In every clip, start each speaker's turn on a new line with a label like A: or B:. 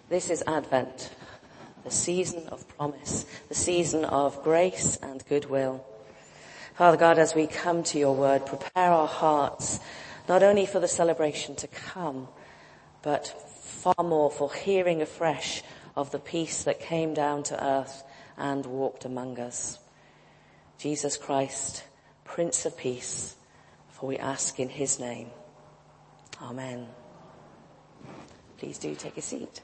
A: This is Advent, the season of promise, the season of grace and goodwill. Father God, as we come to your word, prepare our hearts not only for the celebration to come, but far more for hearing afresh of the peace that came down to earth and walked among us. Jesus Christ, Prince of Peace, for we ask in his name. Amen. Please do take a seat.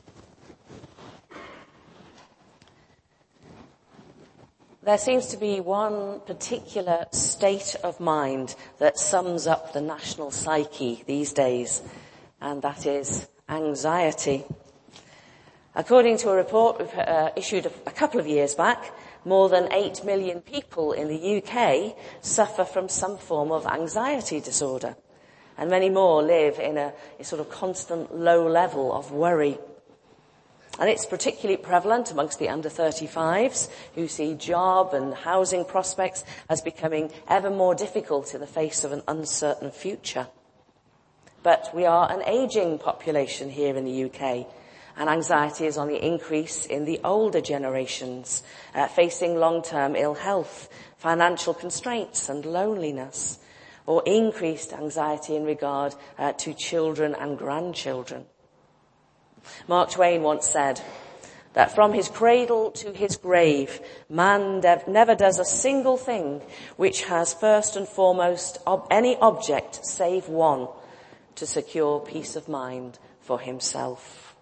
A: There seems to be one particular state of mind that sums up the national psyche these days, and that is anxiety. According to a report we've issued a couple of years back, more than 8 million people in the UK suffer from some form of anxiety disorder, and many more live in a sort of constant low level of worry. And it's particularly prevalent amongst the under 35s who see job and housing prospects as becoming ever more difficult in the face of an uncertain future. But we are an ageing population here in the UK, and anxiety is on the increase in the older generations, facing long-term ill health, financial constraints and loneliness, or increased anxiety in regard to children and grandchildren. Mark Twain once said that from his cradle to his grave, man never does a single thing which has first and foremost any object save one, to secure peace of mind for himself.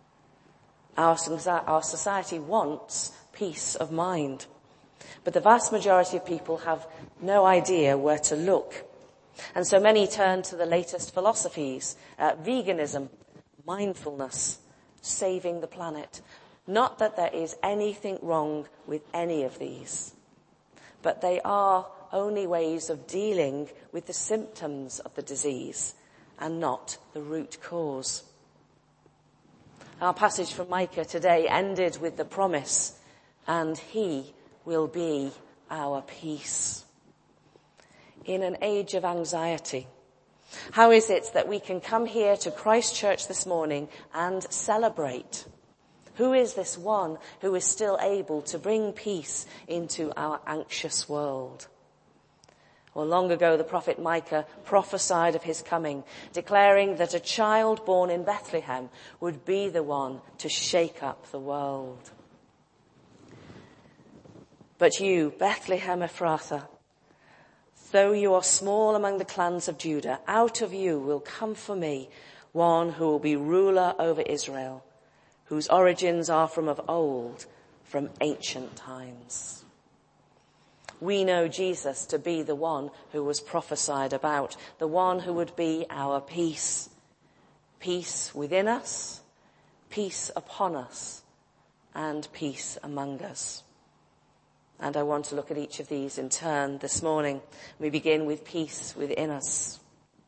A: Our society wants peace of mind, but the vast majority of people have no idea where to look. And so many turn to the latest philosophies, veganism, mindfulness, saving the planet. Not that there is anything wrong with any of these, but they are only ways of dealing with the symptoms of the disease and not the root cause. Our passage from Micah today ended with the promise, and he will be our peace. In an age of anxiety, how is it that we can come here to Christ Church this morning and celebrate? Who is this one who is still able to bring peace into our anxious world? Well, long ago the prophet Micah prophesied of his coming, declaring that a child born in Bethlehem would be the one to shake up the world. But you, Bethlehem Ephrathah, though you are small among the clans of Judah, out of you will come for me one who will be ruler over Israel, whose origins are from of old, from ancient times. We know Jesus to be the one who was prophesied about, the one who would be our peace. Peace within us, peace upon us, and peace among us. And I want to look at each of these in turn this morning. We begin with peace within us.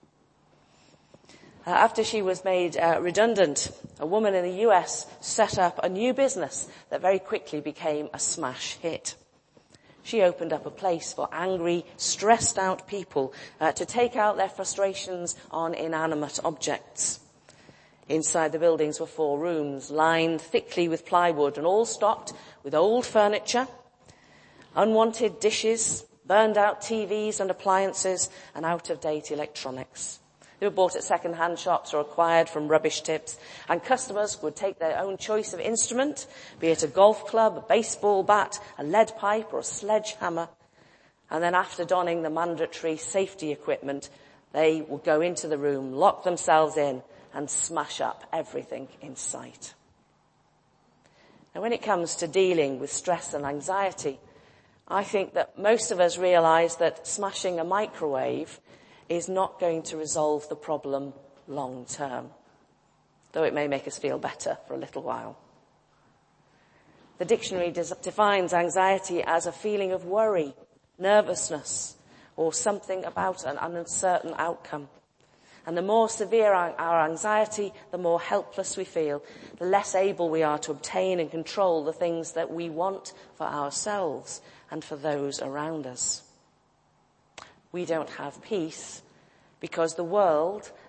A: After she was made redundant, a woman in the US set up a new business that very quickly became a smash hit. She opened up a place for angry, stressed out people to take out their frustrations on inanimate objects. Inside the buildings were 4 rooms lined thickly with plywood and all stocked with old furniture, unwanted dishes, burned out TVs and appliances, and out-of-date electronics. They were bought at second-hand shops or acquired from rubbish tips, and customers would take their own choice of instrument, be it a golf club, a baseball bat, a lead pipe, or a sledgehammer. And then after donning the mandatory safety equipment, they would go into the room, lock themselves in, and smash up everything in sight. Now, when it comes to dealing with stress and anxiety, I think that most of us realize that smashing a microwave is not going to resolve the problem long term, though it may make us feel better for a little while. The dictionary defines anxiety as a feeling of worry, nervousness, or something about an uncertain outcome. And the more severe our anxiety, the more helpless we feel, the less able we are to obtain and control the things that we want for ourselves and for those around us. We don't have peace because the world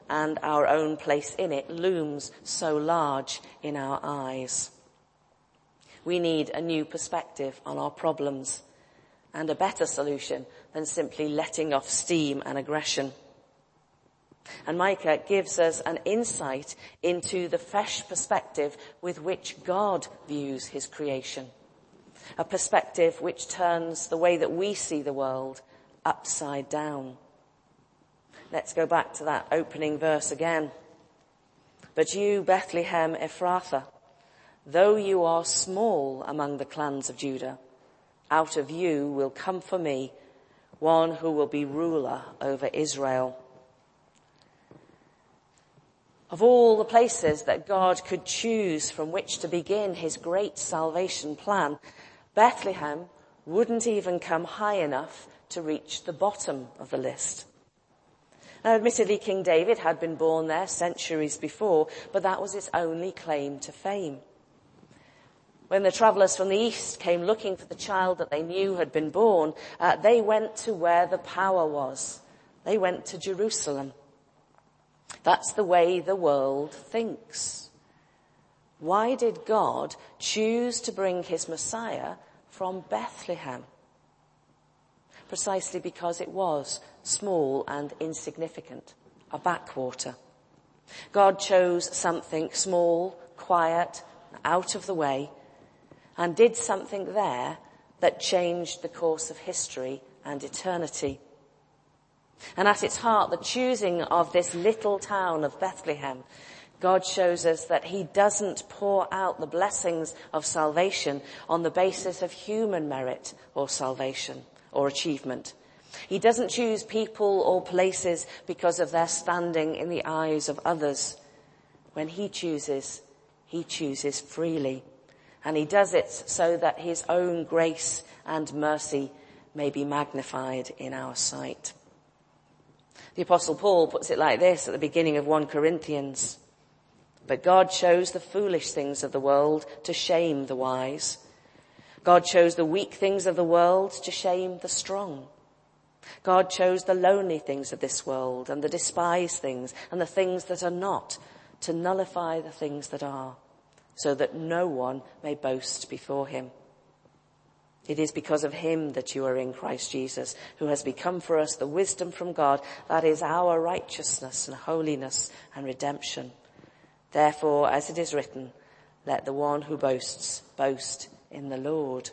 A: and our own place in it looms so large in our eyes. We need a new perspective on our problems and a better solution than simply letting off steam and aggression. And Micah gives us an insight into the fresh perspective with which God views his creation. A perspective which turns the way that we see the world upside down. Let's go back to that opening verse again. But you, Bethlehem Ephrathah, though you are small among the clans of Judah, out of you will come for me one who will be ruler over Israel. Of all the places that God could choose from which to begin his great salvation plan, Bethlehem wouldn't even come high enough to reach the bottom of the list. Now, admittedly, King David had been born there centuries before, but that was its only claim to fame. When the travellers from the east came looking for the child that they knew had been born, they went to where the power was. They went to Jerusalem. That's the way the world thinks. Why did God choose to bring his Messiah from Bethlehem? Precisely because it was small and insignificant, a backwater. God chose something small, quiet, out of the way, and did something there that changed the course of history and eternity. And at its heart, the choosing of this little town of Bethlehem, God shows us that he doesn't pour out the blessings of salvation on the basis of human merit or salvation or achievement. He doesn't choose people or places because of their standing in the eyes of others. When he chooses freely. And he does it so that his own grace and mercy may be magnified in our sight. The Apostle Paul puts it like this at the beginning of 1 Corinthians. But God chose the foolish things of the world to shame the wise. God chose the weak things of the world to shame the strong. God chose the lonely things of this world and the despised things and the things that are not to nullify the things that are, so that no one may boast before him. It is because of him that you are in Christ Jesus, who has become for us the wisdom from God, that is our righteousness and holiness and redemption. Therefore, as it is written, let the one who boasts boast in the Lord.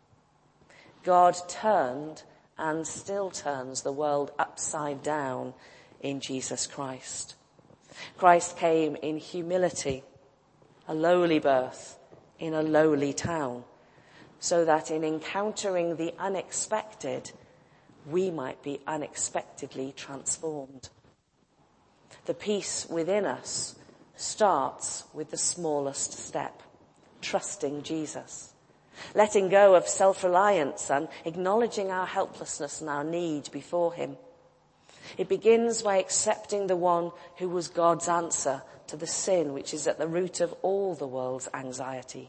A: God turned and still turns the world upside down in Jesus Christ. Christ came in humility, a lowly birth in a lowly town, so that in encountering the unexpected, we might be unexpectedly transformed. The peace within us starts with the smallest step, trusting Jesus, letting go of self-reliance and acknowledging our helplessness and our need before him. It begins by accepting the one who was God's answer to the sin which is at the root of all the world's anxiety.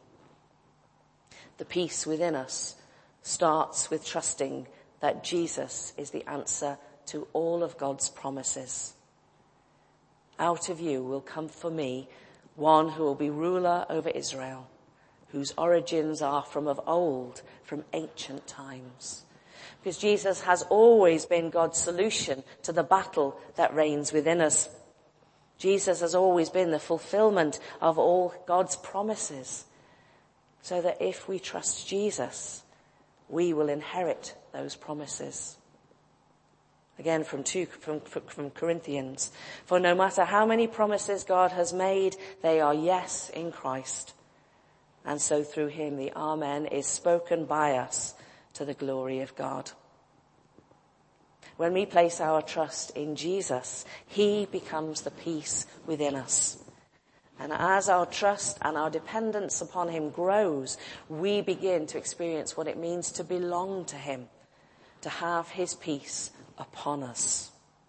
A: The peace within us starts with trusting that Jesus is the answer to all of God's promises. Out of you will come for me one who will be ruler over Israel, whose origins are from of old, from ancient times. Because Jesus has always been God's solution to the battle that reigns within us. Jesus has always been the fulfillment of all God's promises. So that if we trust Jesus, we will inherit those promises. Again from Corinthians. For no matter how many promises God has made, they are yes in Christ. And so through him the Amen is spoken by us to the glory of God. When we place our trust in Jesus, he becomes the peace within us. And as our trust and our dependence upon him grows, we begin to experience what it means to belong to him, to have his peace upon us.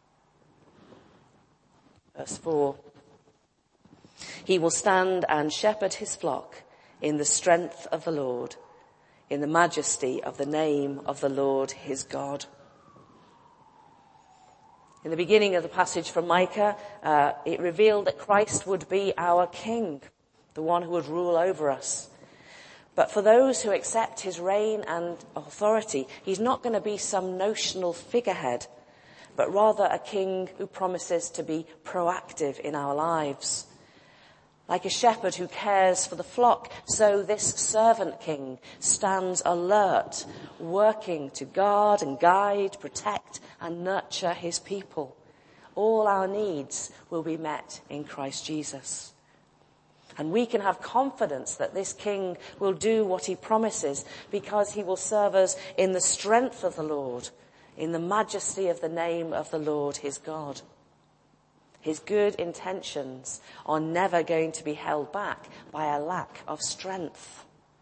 A: Verse 4. He will stand and shepherd his flock in the strength of the Lord, in the majesty of the name of the Lord his God. In the beginning of the passage from Micah, it revealed that Christ would be our king, the one who would rule over us. But for those who accept his reign and authority, he's not going to be some notional figurehead, but rather a king who promises to be proactive in our lives. Like a shepherd who cares for the flock, so this servant king stands alert, working to guard and guide, protect and nurture his people. All our needs will be met in Christ Jesus. And we can have confidence that this king will do what he promises, because he will serve us in the strength of the Lord, in the majesty of the name of the Lord his God. His good intentions are never going to be held back by a lack of strength.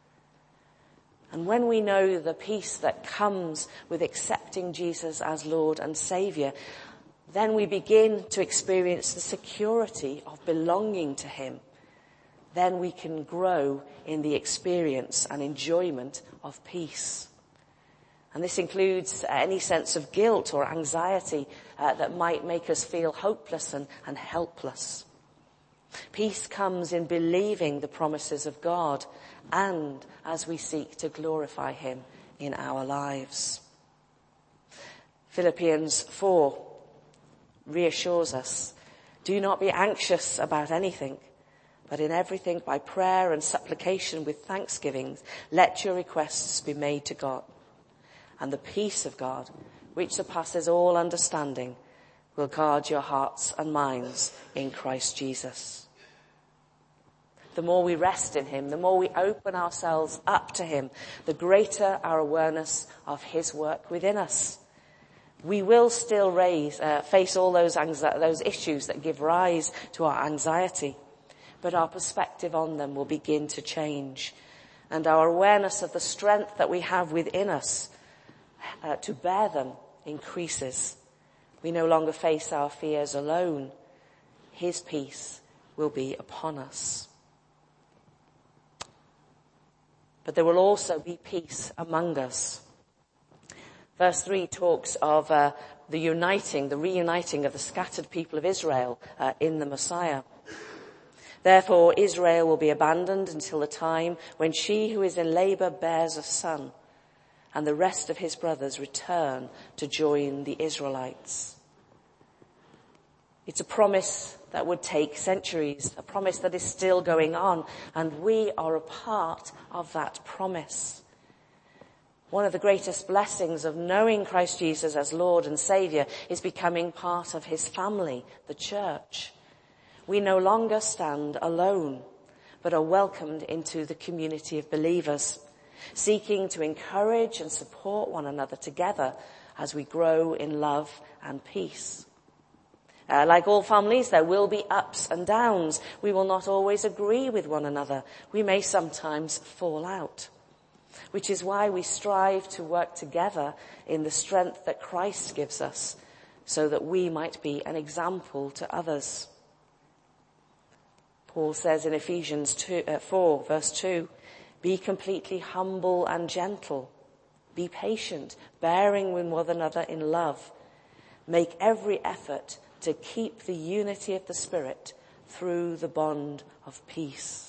A: And when we know the peace that comes with accepting Jesus as Lord and Saviour, then we begin to experience the security of belonging to him. Then we can grow in the experience and enjoyment of peace. And this includes any sense of guilt or anxiety that might make us feel hopeless and helpless. Peace comes in believing the promises of God and as we seek to glorify him in our lives. Philippians 4 reassures us, do not be anxious about anything, but in everything by prayer and supplication with thanksgivings, let your requests be made to God. And the peace of God, which surpasses all understanding, will guard your hearts and minds in Christ Jesus. The more we rest in him, the more we open ourselves up to him, the greater our awareness of his work within us. We will still face all those issues that give rise to our anxiety, but our perspective on them will begin to change, and our awareness of the strength that we have within us to bear them increases. We no longer face our fears alone. His peace will be upon us. But there will also be peace among us. Verse 3 talks of the reuniting of the scattered people of Israel in the Messiah. Therefore Israel will be abandoned until the time when she who is in labour bears a son, and the rest of his brothers return to join the Israelites. It's a promise that would take centuries, a promise that is still going on, and we are a part of that promise. One of the greatest blessings of knowing Christ Jesus as Lord and Saviour is becoming part of his family, the church. We no longer stand alone, but are welcomed into the community of believers, seeking to encourage and support one another together as we grow in love and peace. Like all families, there will be ups and downs. We will not always agree with one another. We may sometimes fall out, which is why we strive to work together in the strength that Christ gives us, so that we might be an example to others. Paul says in Ephesians 4, verse 2, be completely humble and gentle. Be patient, bearing with one another in love. Make every effort to keep the unity of the Spirit through the bond of peace.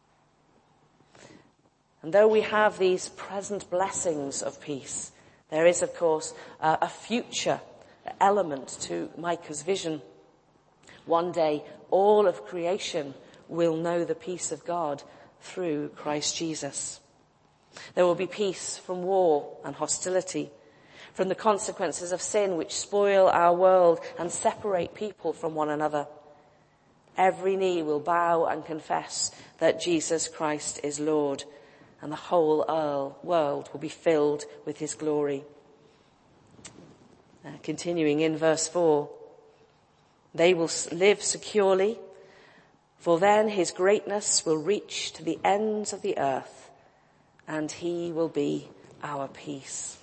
A: And though we have these present blessings of peace, there is, of course, a future element to Micah's vision. One day, all of creation will know the peace of God through Christ Jesus. There will be peace from war and hostility, from the consequences of sin which spoil our world and separate people from one another. Every knee will bow and confess that Jesus Christ is Lord, and the whole world will be filled with his glory. Continuing in verse 4, they will live securely, for then his greatness will reach to the ends of the earth, and he will be our peace.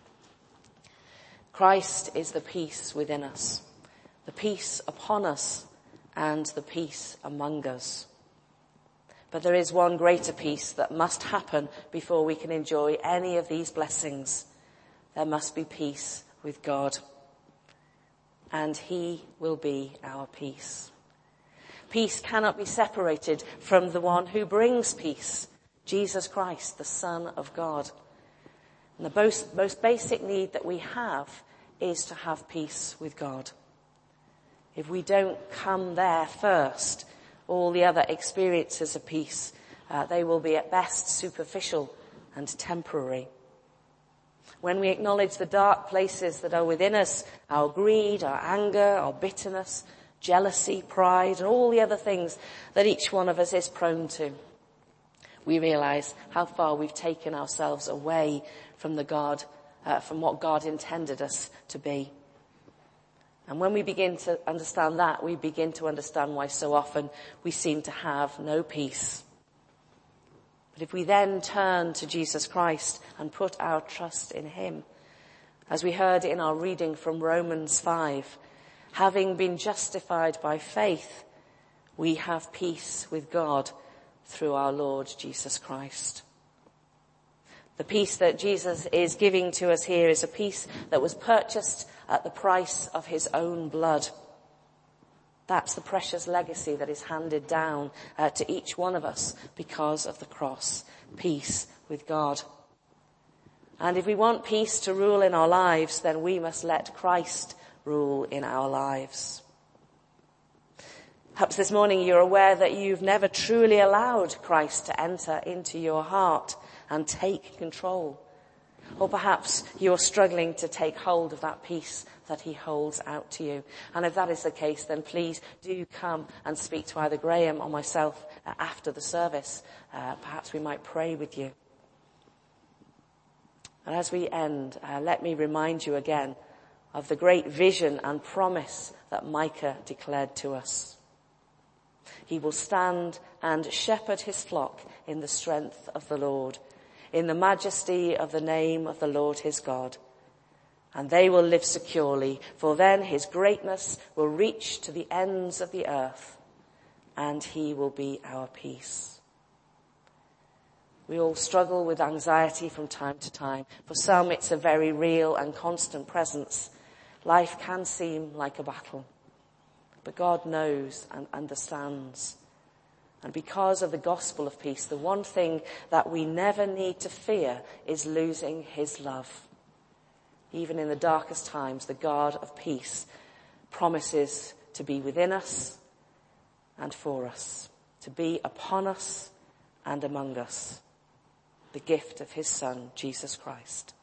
A: Christ is the peace within us, the peace upon us, and the peace among us. But there is one greater peace that must happen before we can enjoy any of these blessings. There must be peace with God. and he will be our peace. Peace cannot be separated from the one who brings peace, Jesus Christ, the Son of God. And the most basic need that we have is to have peace with God. If we don't come there first, all the other experiences of peace, they will be at best superficial and temporary. When we acknowledge the dark places that are within us, our greed, our anger, our bitterness, jealousy, pride, and all the other things that each one of us is prone to, we realize how far we've taken ourselves away from from what God intended us to be. And when we begin to understand that, we begin to understand why so often we seem to have no peace. But if we then turn to Jesus Christ and put our trust in him, as we heard in our reading from Romans 5, having been justified by faith, we have peace with God through our Lord Jesus Christ. The peace that Jesus is giving to us here is a peace that was purchased at the price of his own blood. That's the precious legacy that is handed down to each one of us because of the cross. Peace with God. And if we want peace to rule in our lives, then we must let Christ rule in our lives. Perhaps this morning you're aware that you've never truly allowed Christ to enter into your heart and take control. Or perhaps you're struggling to take hold of that peace that he holds out to you. And if that is the case, then please do come and speak to either Graham or myself after the service. Perhaps we might pray with you. And as we end, let me remind you again of the great vision and promise that Micah declared to us. He will stand and shepherd his flock in the strength of the Lord, in the majesty of the name of the Lord his God. And they will live securely, for then his greatness will reach to the ends of the earth, and he will be our peace. We all struggle with anxiety from time to time. For some, it's a very real and constant presence. Life can seem like a battle, but God knows and understands. And because of the gospel of peace, the one thing that we never need to fear is losing his love. Even in the darkest times, the God of peace promises to be within us and for us, to be upon us and among us, the gift of his Son, Jesus Christ.